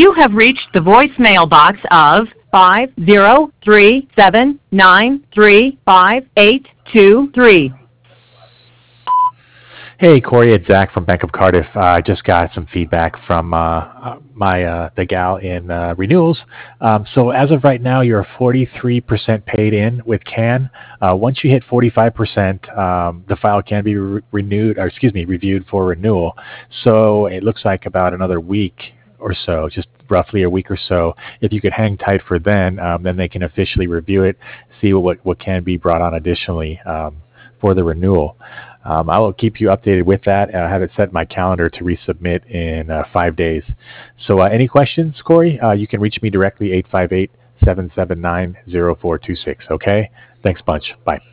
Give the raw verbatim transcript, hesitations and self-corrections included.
You have reached the voicemail box of five zero three seven nine three five eight two three. Hey, Corey, it's Zach from Bank of Cardiff. Uh, I just got some feedback from uh, uh, my uh, the gal in uh, renewals. Um, so as of right now, you're forty-three percent paid in with CAN. Uh, once you hit forty-five percent, um, the file can be re- renewed, or excuse me, reviewed for renewal. So it looks like about another week or so, just roughly a week or so. If you could hang tight for then, um, then they can officially review it, see what what can be brought on additionally um, for the renewal. Um, I will keep you updated with that. I have it set in my calendar to resubmit in uh, five days. So uh, any questions, Corey? Uh, you can reach me directly, eight five eight, seven seven nine, zero four two six. Okay? Thanks a bunch. Bye.